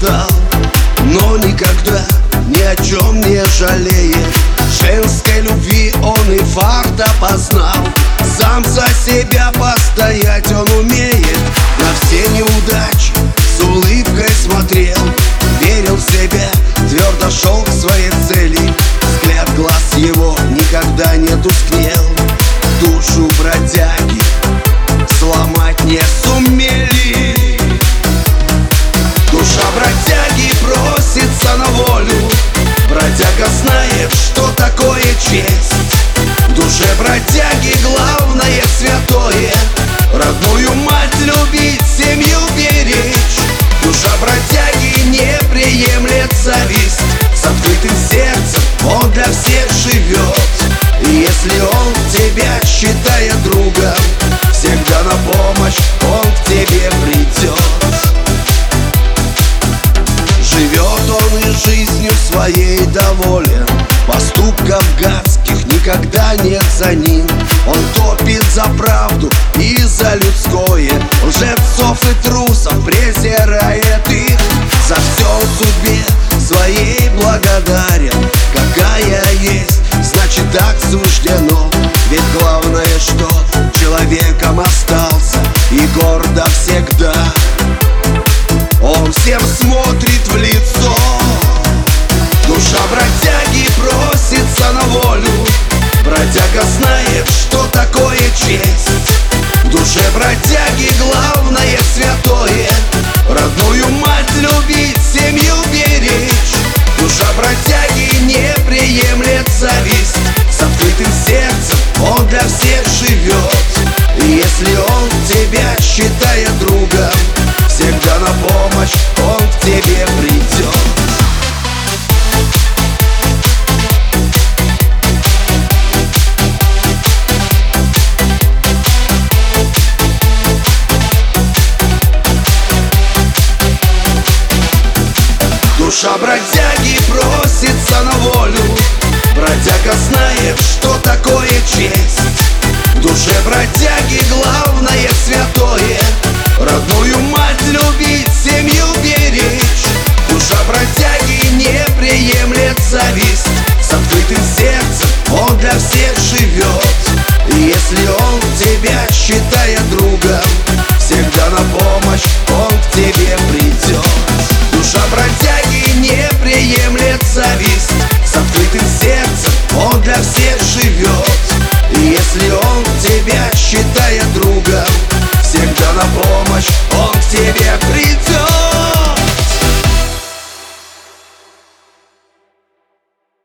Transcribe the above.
стал, но никогда ни о чем не жалеет. Женской любви он и факт опознал. Сам за себя постоять он умеет. На все неудачи с улыбкой смотрел, верил в себя, твердо шел к своей цели. Взгляд глаз его никогда не тускнел. Душу бродяги сломать не сумели. Душа бродяги просится на волю. Бродяга знает, что такое честь. В душе бродяги главное святое — родную мать любить, семью беречь. Душа бродяги не приемлет зависть. С открытым сердцем он для всех живет. И если он тебя считает другом, всегда на помощь он к тебе придет. Живет он и жизнью своей доволен, поступков гадских никогда нет за ним. Он топит за правду и за людское, лжецов и трусов презирает их. За все он судьбе своей благодарен. Какая есть, значит так суждено. Ведь главное, что человеком остался и гордо всегда. Он всем смотрит в лицо. Душа бродяги просится на волю. Бродяга знает, что такое честь. В душе бродяги главное святое — родную мать любить, семью беречь. Душа бродяги не приемлет зависть. С открытым сердцем он для всех живет. И если он тебя считает другом, всегда на помощь он к тебе придет. Душа бродяги просится на волю. Бродяга знает, что такое честь. В душе бродяги главное святое — родную мать любить, семью беречь. Душа бродяги не приемлет зависть. С открытым сердцем он для всех живет. И если он тебя считает другом, всегда на помощь он к тебе придет. Душа бродяги не приемлет зависть. С открытым сердцем он для всех живет. И если он тебя считает другом, всегда на помощь он к тебе